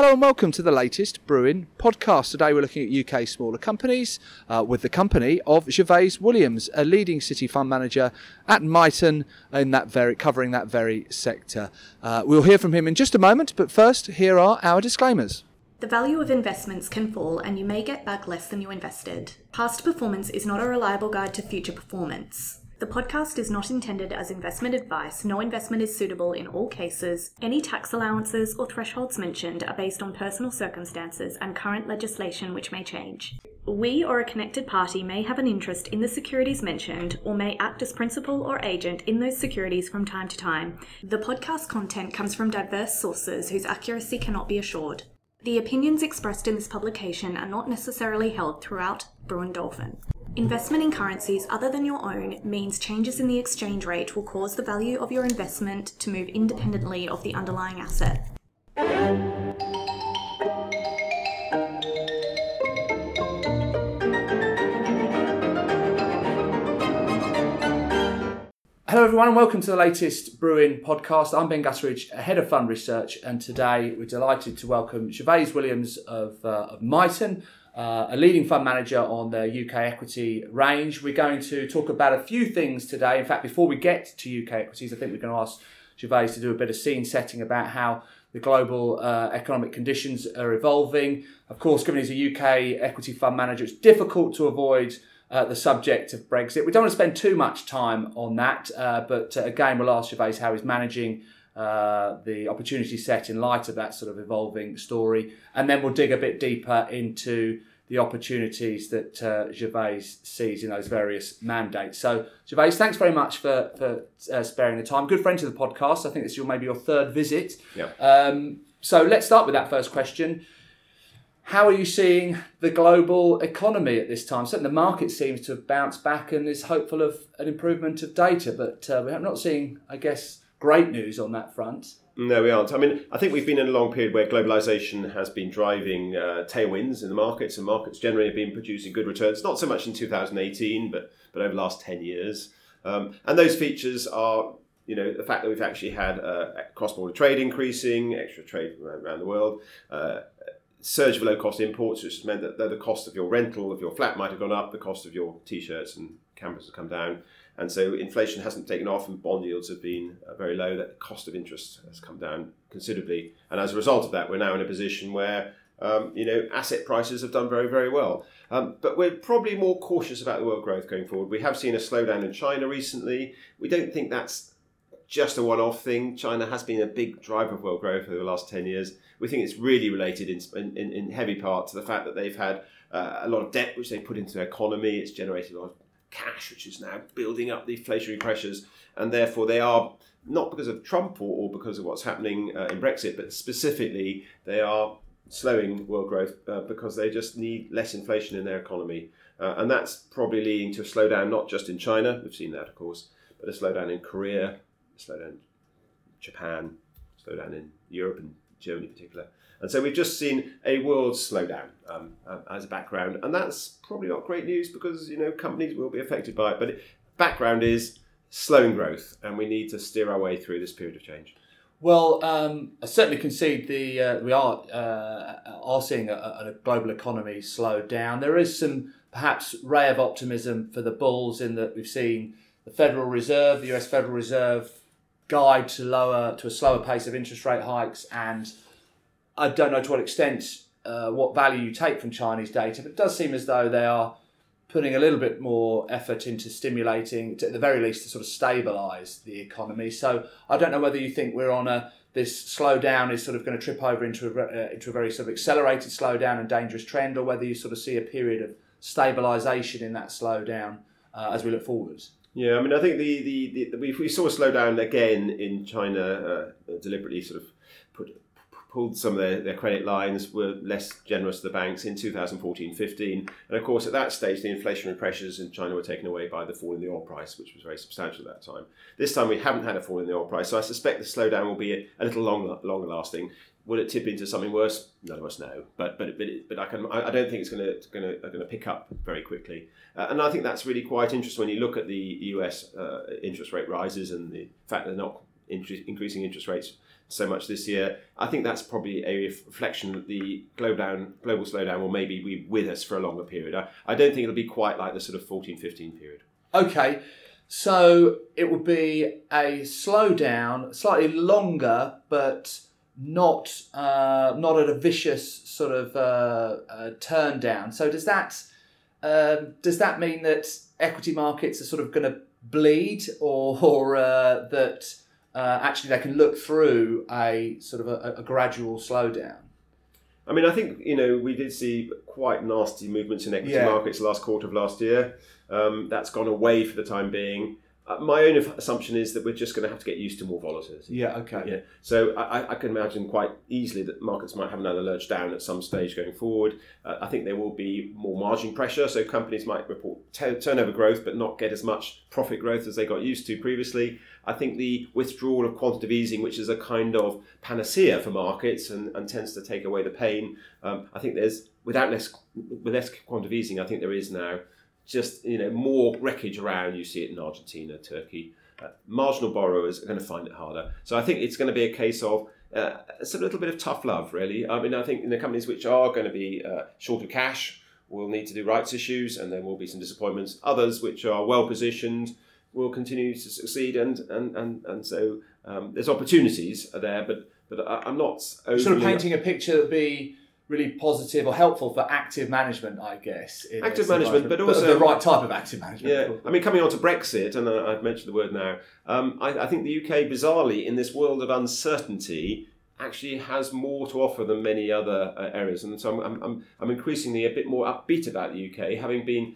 Hello and welcome to the latest Brewin podcast. Today we're looking at UK smaller companies with the company of Gervase Williams, a leading city fund manager at Myton in covering that very sector. We'll hear from him in just a moment, but first here are our disclaimers. The value of investments can fall and you may get back less than you invested. Past performance is not a reliable guide to future performance. The podcast is not intended as investment advice. No investment is suitable in all cases. Any tax allowances or thresholds mentioned are based on personal circumstances and current legislation which may change. We or a connected party may have an interest in the securities mentioned or may act as principal or agent in those securities from time to time. The podcast content comes from diverse sources whose accuracy cannot be assured. The opinions expressed in this publication are not necessarily held throughout Brewin Dolphin. Investment in currencies other than your own means changes in the exchange rate will cause the value of your investment to move independently of the underlying asset. Hello everyone and welcome to the latest Brewin podcast. I'm Ben Gutteridge, Head of Fund Research, and today we're delighted to welcome Gervase Williams of Myton, a leading fund manager on the UK equity range. We're going to talk about a few things today. In fact, before we get to UK equities, I think we're going to ask Gervase to do a bit of scene setting about how the global economic conditions are evolving. Of course, given he's a UK equity fund manager, it's difficult to avoid the subject of Brexit. We don't want to spend too much time on that, but again, we'll ask Gervase how he's managing the opportunity set in light of that sort of evolving story, and then we'll dig a bit deeper into the opportunities that Gervase sees in those various mandates. So, Gervase, thanks very much for sparing the time. Good friend to the podcast. I think this is maybe your third visit. Yeah. So let's start with that first question. How are you seeing the global economy at this time? Certainly the market seems to have bounced back and is hopeful of an improvement of data, but we're not seeing, I guess, great news on that front. No, we aren't. I mean, I think we've been in a long period where globalisation has been driving tailwinds in the markets, and markets generally have been producing good returns, not so much in 2018, but over the last 10 years. And those features are, the fact that we've actually had cross-border trade increasing, extra trade around the world, surge of low-cost imports, which has meant that the cost of your rental of your flat might have gone up, the cost of your T-shirts and cameras has come down. And so inflation hasn't taken off and bond yields have been very low. That cost of interest has come down considerably. And as a result of that, we're now in a position where, asset prices have done very, very well. But we're probably more cautious about the world growth going forward. We have seen a slowdown in China recently. We don't think that's just a one-off thing. China has been a big driver of world growth over the last 10 years. We think it's really related in heavy part to the fact that they've had a lot of debt which they put into their economy. It's generated a lot of cash which is now building up the inflationary pressures, and therefore they are, not because of Trump or because of what's happening in Brexit, but specifically they are slowing world growth because they just need less inflation in their economy. And that's probably leading to a slowdown not just in China, we've seen that of course, but a slowdown in Korea, a slowdown in Japan, a slowdown in Europe and Germany in particular. And so we've just seen a world slowdown as a background. And that's probably not great news because, companies will be affected by it. But background is slowing growth, and we need to steer our way through this period of change. Well, I certainly concede we are seeing a global economy slow down. There is some perhaps ray of optimism for the bulls in that we've seen the Federal Reserve, the US Federal Reserve, guide to a slower pace of interest rate hikes, and I don't know to what extent what value you take from Chinese data, but it does seem as though they are putting a little bit more effort into stimulating, at the very least, to sort of stabilise the economy. So I don't know whether you think we're on this slowdown is sort of going to trip over into a very sort of accelerated slowdown and dangerous trend, or whether you sort of see a period of stabilisation in that slowdown as we look forwards. Yeah, I mean, I think we saw a slowdown again in China, deliberately sort of pulled some of their credit lines, were less generous to the banks in 2014-15. And of course, at that stage, the inflationary pressures in China were taken away by the fall in the oil price, which was very substantial at that time. This time, we haven't had a fall in the oil price, so I suspect the slowdown will be a little longer lasting. Will it tip into something worse? None of us know, but I don't think it's going to pick up very quickly, and I think that's really quite interesting when you look at the US interest rate rises and the fact they're not increasing interest rates so much this year. I think that's probably a reflection that the global slowdown will maybe be with us for a longer period. I don't think it'll be quite like the sort of 14-15 period. Okay, so it would be a slowdown, slightly longer, but not at a vicious sort of turn down. So does that mean that equity markets are sort of going to bleed, or that actually they can look through a sort of a gradual slowdown? I mean, I think, we did see quite nasty movements in equity markets last quarter of last year. That's gone away for the time being. My own assumption is that we're just going to have to get used to more volatility. Yeah, okay. Yeah. So I can imagine quite easily that markets might have another lurch down at some stage going forward. I think there will be more margin pressure, so companies might report turnover growth but not get as much profit growth as they got used to previously. I think the withdrawal of quantitative easing, which is a kind of panacea for markets and tends to take away the pain, I think there's, with less quantitative easing, I think there is now just more wreckage around. You see it in Argentina, Turkey. Marginal borrowers are going to find it harder. So I think it's going to be a case of it's a little bit of tough love, really. I mean, I think in the companies which are going to be short of cash will need to do rights issues, and there will be some disappointments. Others which are well positioned will continue to succeed, and so there's opportunities there. But I'm not overly sort of painting a picture that would be really positive or helpful for active management, I guess. Active management, but also the right type of active management. Yeah, I mean, coming on to Brexit, and I've mentioned the word now, I think the UK, bizarrely, in this world of uncertainty, actually has more to offer than many other areas. And so I'm increasingly a bit more upbeat about the UK, having been,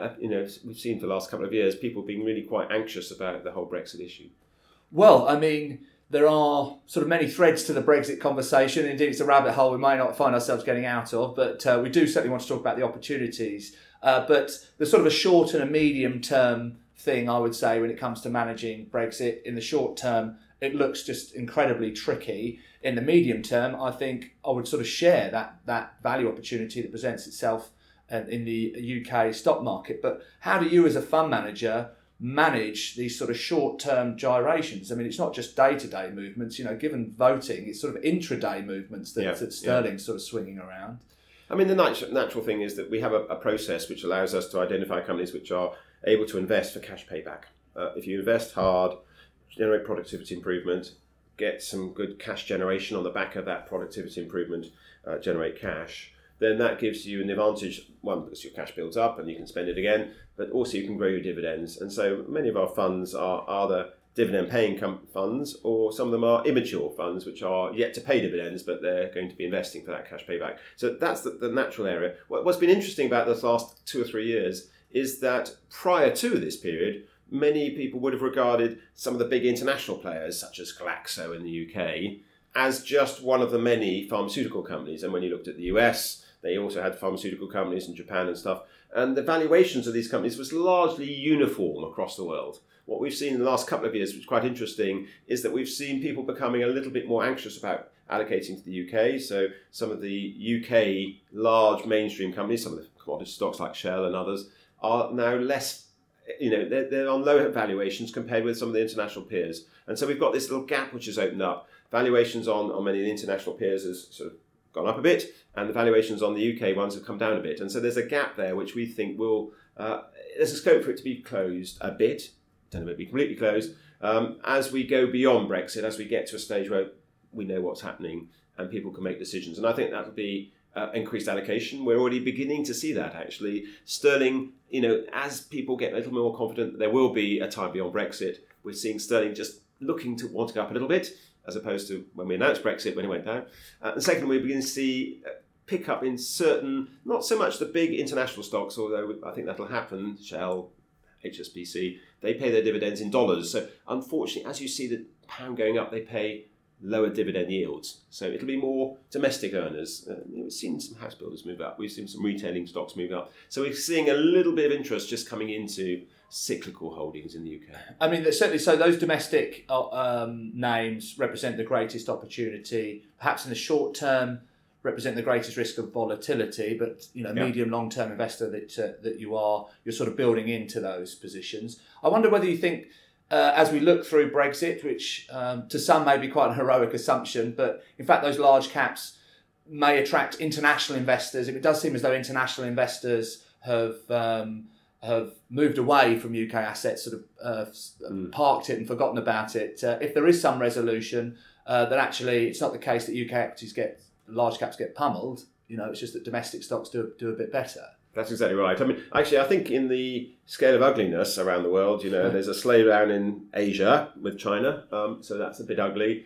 we've seen for the last couple of years, people being really quite anxious about the whole Brexit issue. Well, I mean, there are sort of many threads to the Brexit conversation. Indeed, it's a rabbit hole we may not find ourselves getting out of, but we do certainly want to talk about the opportunities. But there's sort of a short and a medium term thing, I would say, when it comes to managing Brexit. In the short term, it looks just incredibly tricky. In the medium term, I think I would sort of share that value opportunity that presents itself in the UK stock market. But how do you, as a fund manager, manage these sort of short-term gyrations? I mean, it's not just day-to-day movements. Given voting, it's sort of intraday movements that Sterling's sort of swinging around. I mean, the natural thing is that we have a process which allows us to identify companies which are able to invest for cash payback. If you invest hard, generate productivity improvement, get some good cash generation on the back of that productivity improvement, generate cash, then that gives you an advantage, one, because your cash builds up and you can spend it again, but also you can grow your dividends. And so many of our funds are either dividend-paying funds, or some of them are immature funds, which are yet to pay dividends, but they're going to be investing for that cash payback. So that's the natural area. What's been interesting about this last 2 or 3 years is that prior to this period, many people would have regarded some of the big international players, such as Glaxo in the UK, as just one of the many pharmaceutical companies. And when you looked at the US, they also had pharmaceutical companies in Japan and stuff. And the valuations of these companies was largely uniform across the world. What we've seen in the last couple of years, which is quite interesting, is that we've seen people becoming a little bit more anxious about allocating to the UK. So some of the UK large mainstream companies, some of the commodity stocks like Shell and others, are now less, they're on lower valuations compared with some of the international peers. And so we've got this little gap which has opened up. Valuations on many of the international peers has sort of gone up a bit, and the valuations on the UK ones have come down a bit. And so there's a gap there which we think will, there's a scope for it to be closed a bit. Don't know if it'll be completely closed. As we go beyond Brexit, as we get to a stage where we know what's happening and people can make decisions. And I think that would be increased allocation. We're already beginning to see that, actually. Sterling, as people get a little more confident that there will be a time beyond Brexit, we're seeing sterling just looking to want to go up a little bit, as opposed to when we announced Brexit, when it went down. And second, we're beginning to see pick up in certain, not so much the big international stocks, although I think that'll happen, Shell, HSBC, they pay their dividends in dollars. So unfortunately, as you see the pound going up, they pay lower dividend yields. So it'll be more domestic earners. We've seen some house builders move up. We've seen some retailing stocks move up. So we're seeing a little bit of interest just coming into cyclical holdings in the UK. I mean, certainly, so those domestic names represent the greatest opportunity. Perhaps in the short term, represent the greatest risk of volatility, but medium long-term investor that you are, you're sort of building into those positions. I wonder whether you think as we look through Brexit, which to some may be quite a heroic assumption, but in fact those large caps may attract international investors. It does seem as though international investors have moved away from UK assets, sort of parked it and forgotten about it. If there is some resolution, that actually it's not the case that UK equities large caps get pummeled. It's just that domestic stocks do a bit better. That's exactly right. I mean, actually, I think in the scale of ugliness around the world, there's a slowdown in Asia with China, so that's a bit ugly.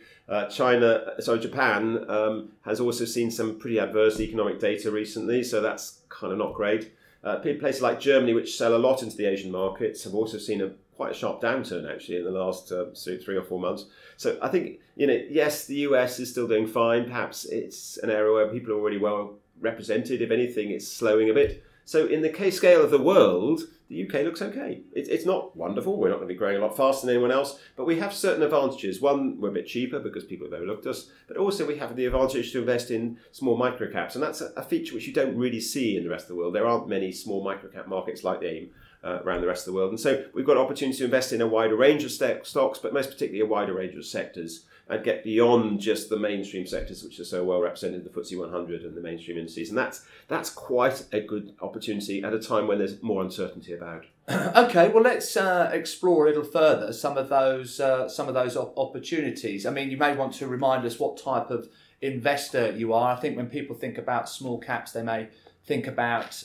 Japan has also seen some pretty adverse economic data recently, so that's kind of not great. Places like Germany, which sell a lot into the Asian markets, have also seen quite a sharp downturn actually in the last 3 or 4 months. So I think, yes, the US is still doing fine. Perhaps it's an area where people are already well represented. If anything, it's slowing a bit. So in the scale of the world, the UK looks okay. It's not wonderful. We're not going to be growing a lot faster than anyone else, but we have certain advantages. One, we're a bit cheaper because people have overlooked us, but also we have the advantage to invest in small microcaps, and that's a feature which you don't really see in the rest of the world. There aren't many small microcap markets like the AIM around the rest of the world, and so we've got opportunity to invest in a wider range of stocks, but most particularly a wider range of sectors, and get beyond just the mainstream sectors which are so well represented in the FTSE 100 and the mainstream indices. And that's quite a good opportunity at a time when there's more uncertainty about. Okay, well, let's explore a little further some of those opportunities. I mean, you may want to remind us what type of investor you are. I think when people think about small caps, they may think about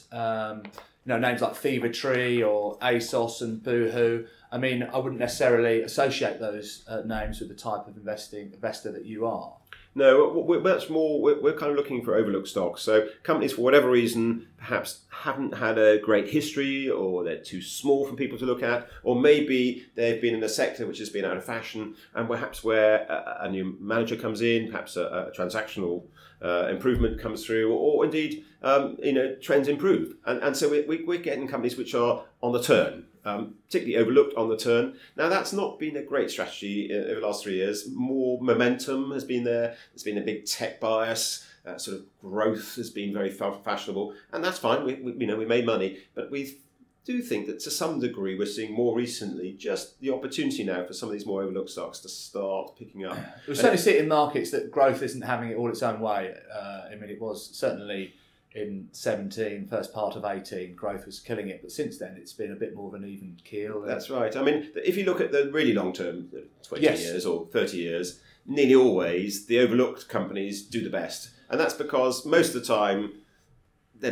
names like Fever-Tree or ASOS and Boohoo. I mean, I wouldn't necessarily associate those names with the type of investor that you are. No, we're much more, we're kind of looking for overlooked stocks. So companies, for whatever reason, perhaps haven't had a great history, or they're too small for people to look at, or maybe they've been in a sector which has been out of fashion, and perhaps where a new manager comes in, perhaps a transactional improvement comes through, or indeed, trends improve. And so we're getting companies which are on the turn. Particularly overlooked on the turn. Now, that's not been a great strategy over the last 3 years. More momentum has been there. There's been a big tech bias. Sort of growth has been very fashionable, and that's fine. We made money, but we do think that to some degree we're seeing more recently just the opportunity now for some of these more overlooked stocks to start picking up. We certainly see it in markets that growth isn't having it all its own way. It was certainly in 17, first part of 18, growth was killing it. But since then, it's been a bit more of an even keel. That's right. I mean, if you look at the really long term, 20 yes. years or 30 years, nearly always the overlooked companies do the best. And that's because most of the time, they're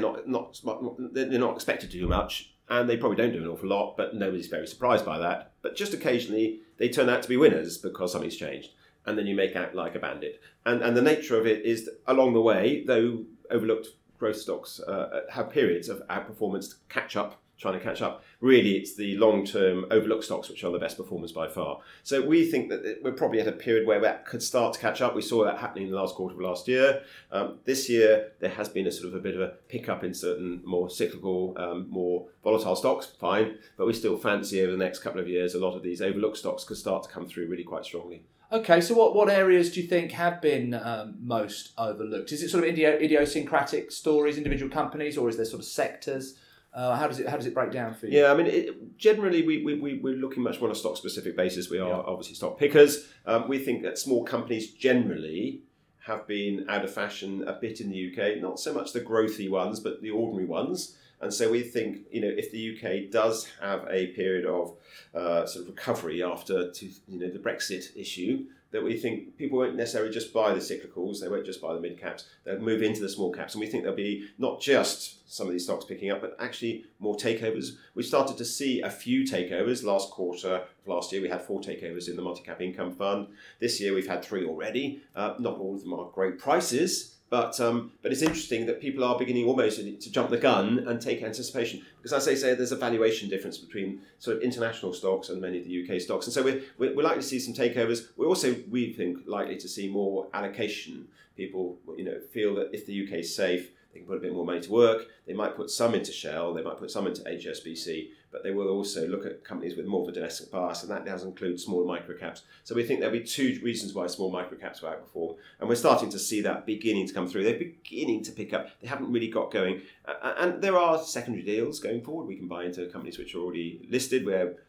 not expected to do much. And they probably don't do an awful lot, but nobody's very surprised by that. But just occasionally, they turn out to be winners because something's changed. And then you make out like a bandit. And the nature of it is that along the way, though overlooked growth stocks have periods of outperformance trying to catch up. Really, it's the long-term overlooked stocks which are the best performers by far. So we think that we're probably at a period where that could start to catch up. We saw that happening in the last quarter of last year. This year, there has been a bit of a pickup in certain more cyclical, more volatile stocks, fine. But we still fancy over the next couple of years, a lot of these overlooked stocks could start to come through really quite strongly. Okay, so what areas do you think have been most overlooked? Is it sort of idiosyncratic stories, individual companies, or is there sort of sectors? How does it break down for you? Yeah, I mean, generally we're looking much more on a stock specific basis. We are obviously stock pickers. We think that small companies generally have been out of fashion a bit in the UK. Not so much the growthy ones, but the ordinary ones. And so we think, if the UK does have a period of sort of recovery after the Brexit issue, that we think people won't necessarily just buy the cyclicals, they won't just buy the mid caps, they'll move into the small caps. And we think there'll be not just some of these stocks picking up, but actually more takeovers. We started to see a few takeovers. Last quarter of last year, we had 4 takeovers in the multi-cap income fund. This year, we've had 3 already. Not all of them are great prices. But it's interesting that people are beginning almost to jump the gun and take anticipation. Because as I say, there's a valuation difference between sort of international stocks and many of the UK stocks. And so we're likely to see some takeovers. We're also, we think, likely to see more allocation. People feel that if the UK is safe, they can put a bit more money to work. They might put some into Shell, they might put some into HSBC, but they will also look at companies with more of a domestic bias, and that does include small microcaps. So we think there'll be 2 reasons why small microcaps will outperform, and we're starting to see that beginning to come through. They're beginning to pick up. They haven't really got going, and there are secondary deals going forward. We can buy into companies which are already listed where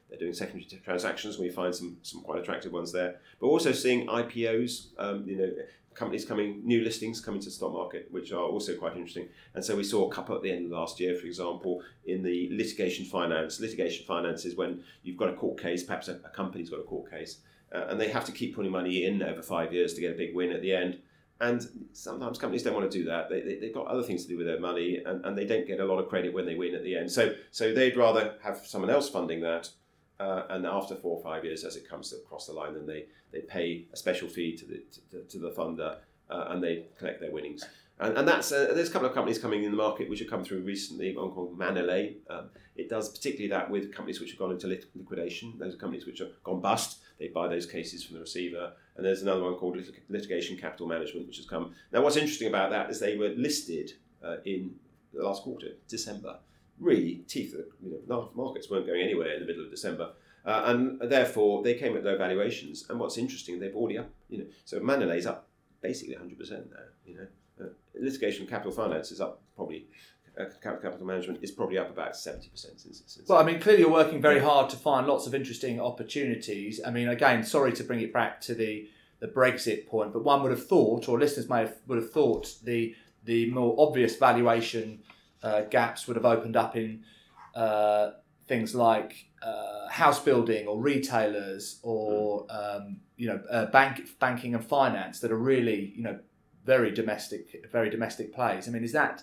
They're doing secondary transactions. We find some quite attractive ones there. But also seeing IPOs, companies new listings coming to the stock market, which are also quite interesting. And so we saw a couple at the end of last year, for example, in the litigation finance. Litigation finance is when you've got a court case, perhaps a company's got a court case, and they have to keep putting money in over 5 years to get a big win at the end. And sometimes companies don't want to do that. They've got other things to do with their money, and they don't get a lot of credit when they win at the end. So they'd rather have someone else funding that. And after 4 or 5 years, as it comes across the line, then they pay a special fee to the funder, and they collect their winnings. And that's there's a couple of companies coming in the market which have come through recently. One called Manolete. It does particularly that with companies which have gone into liquidation. Those are companies which have gone bust. They buy those cases from the receiver. And there's another one called Litigation Capital Management, which has come. Now, what's interesting about that is they were listed in the last quarter, December. Really, markets weren't going anywhere in the middle of December. And therefore, they came at low valuations. And what's interesting, they've already up, so Manolete's up basically 100% now, Litigation Capital Finance is up probably, capital management is probably up about 70% since. Well, I mean, clearly you're working very hard to find lots of interesting opportunities. I mean, again, sorry to bring it back to the Brexit point, but one would have thought, or listeners would have thought, the more obvious valuation gaps would have opened up in things like house building or retailers or banking and finance that are really very domestic plays. I mean, is that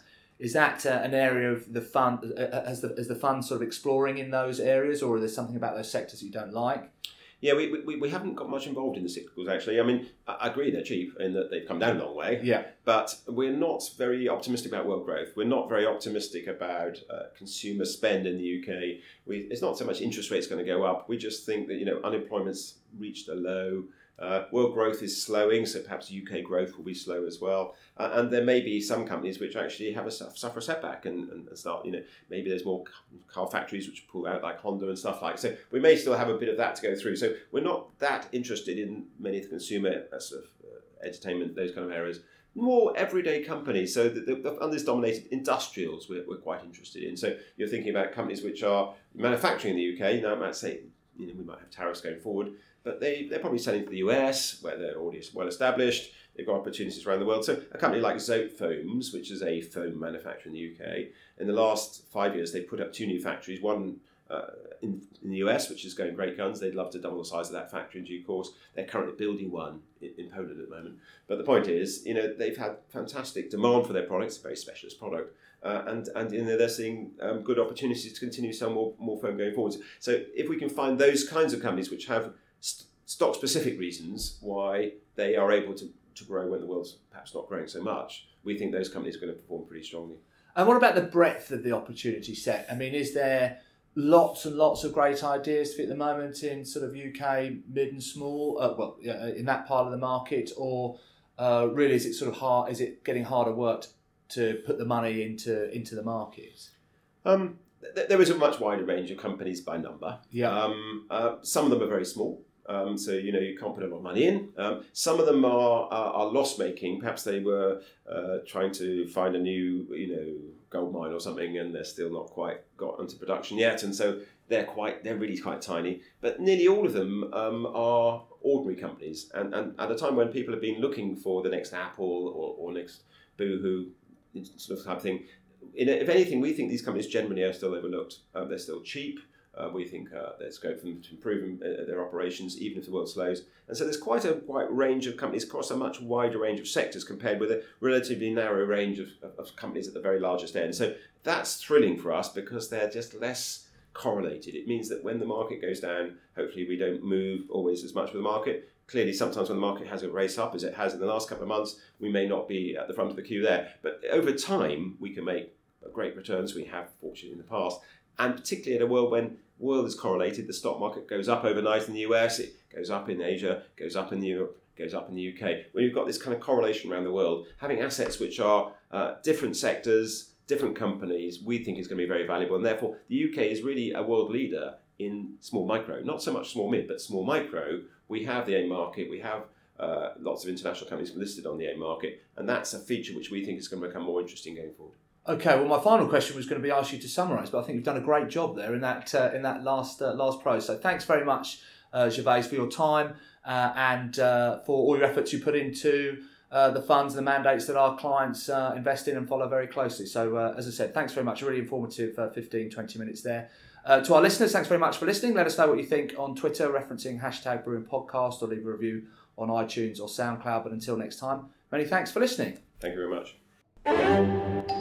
an area of the fund? Is the fund sort of exploring in those areas, or is there something about those sectors that you don't like? Yeah, we haven't got much involved in the cyclicals, actually. I mean, I agree they're cheap in that they've come down a long way. Yeah. But we're not very optimistic about world growth. We're not very optimistic about consumer spend in the UK. It's not so much interest rates going to go up. We just think that, unemployment's reached a low. World growth is slowing, so perhaps UK growth will be slow as well. And there may be some companies which actually suffer a setback and start, maybe there's more car factories which pull out, like Honda and stuff like. So we may still have a bit of that to go through. So we're not that interested in many of the consumer sort of entertainment, those kind of areas. More everyday companies. So the fund is dominated industrials. We're quite interested in. So you're thinking about companies which are manufacturing in the UK. Now I might say, we might have tariffs going forward. But they're probably selling to the US, where they're already well established. They've got opportunities around the world. So a company like Zote Foams, which is a foam manufacturer in the UK, in the last 5 years, they've put up 2 new factories. One in the US, which is going great guns. They'd love to double the size of that factory in due course. They're currently building one in Poland at the moment. But the point is, they've had fantastic demand for their products, a very specialist product. And they're seeing good opportunities to continue to sell more foam going forward. So if we can find those kinds of companies which have stock-specific reasons why they are able to grow when the world's perhaps not growing so much, we think those companies are going to perform pretty strongly. And what about the breadth of the opportunity set? I mean, is there lots and lots of great ideas at the moment in sort of UK mid and small, in that part of the market, or really is it sort of hard? Is it getting harder work to put the money into the market? There is a much wider range of companies by number. Yeah. Some of them are very small. So you can't put a lot of money in. Some of them are loss making. Perhaps they were trying to find a new gold mine or something, and they're still not quite got into production yet, and so they're really quite tiny. But nearly all of them are ordinary companies, and at a time when people have been looking for the next Apple or next Boohoo sort of type of thing. If anything, we think these companies generally are still overlooked. They're still cheap. We think there's scope for them to improve their operations, even if the world slows. And so there's quite a wide range of companies across a much wider range of sectors compared with a relatively narrow range of companies at the very largest end. So that's thrilling for us because they're just less correlated. It means that when the market goes down, hopefully we don't move always as much with the market. Clearly, sometimes when the market has a race up, as it has in the last couple of months, we may not be at the front of the queue there. But over time, we can make great returns. We have, fortunately, in the past. And particularly in a world when the world is correlated, the stock market goes up overnight in the US, it goes up in Asia, goes up in Europe, goes up in the UK. When you've got this kind of correlation around the world, having assets which are different sectors, different companies, we think is going to be very valuable. And therefore, the UK is really a world leader in small micro. Not so much small mid, but small micro. We have the AIM market, we have lots of international companies listed on the AIM market, and that's a feature which we think is going to become more interesting going forward. Okay, well, my final question was going to be asked you to summarise, but I think you've done a great job there in that last pro. So thanks very much, Gervase, for your time and for all your efforts you put into the funds and the mandates that our clients invest in and follow very closely. So as I said, thanks very much. A really informative 15, 20 minutes there. To our listeners, thanks very much for listening. Let us know what you think on Twitter, referencing #BrewingPodcast, or leave a review on iTunes or SoundCloud. But until next time, many thanks for listening. Thank you very much.